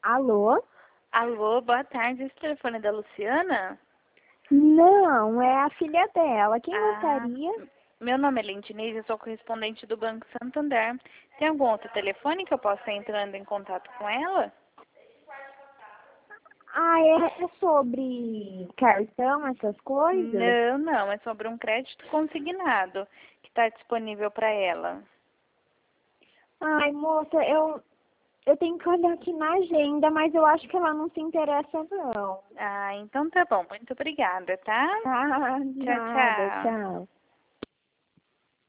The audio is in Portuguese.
Alô? Alô, boa tarde. Esse telefone é da Luciana? Não, é a filha dela. Quem Ah, gostaria? meu nome é Lentinez, eu sou correspondente do Banco Santander. Tem algum outro telefone que eu possa estar entrando em contato com ela? Ah, é sobre cartão, essas coisas? Não, não, é sobre um crédito consignado que está disponível para ela. Ai, moça, eu tenho que olhar aqui na agenda, mas eu acho que ela não se interessa, não. Ah, então tá bom. Muito obrigada, tá? Ah, de Tchau, nada, tchau. tchau.